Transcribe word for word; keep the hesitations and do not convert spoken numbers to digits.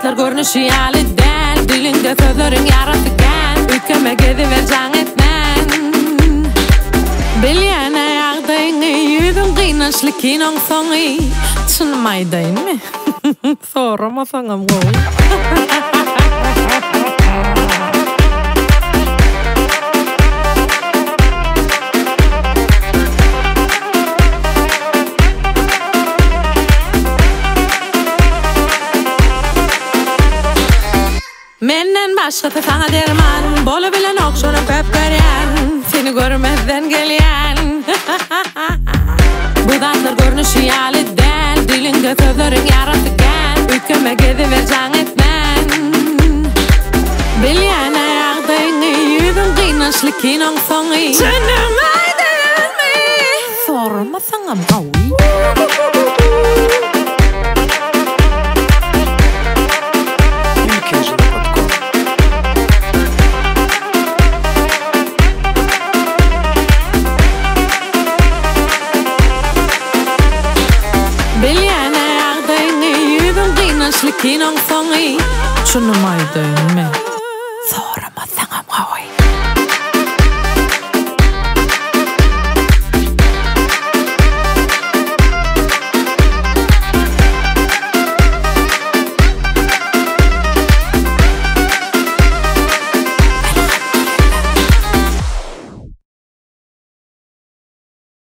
zatlar görünüşü yalı del. Dilinde sözlerin yaratıken ülkeme gidivercan etmen. Bilyene yağdayını yüzün kıynaşlıkin on sonu. Çınmaydayın mı? Soramasanım gol. Menden başkası sana derman, bolabilen okşunu köp göryen, seni görmezden gelyen. Bu zatlar görünüşü yalı del, dilinde sözlerin yaratıken ülkeme gidivercan etmen. Bilyene yağdayını yüzün kıynaşlıkin on sonu. Çınmaydın mı? Sormasana gavi. Bilyene yağdayını yüzün kıynaşlıkin on sonu. Çınmaydın mı?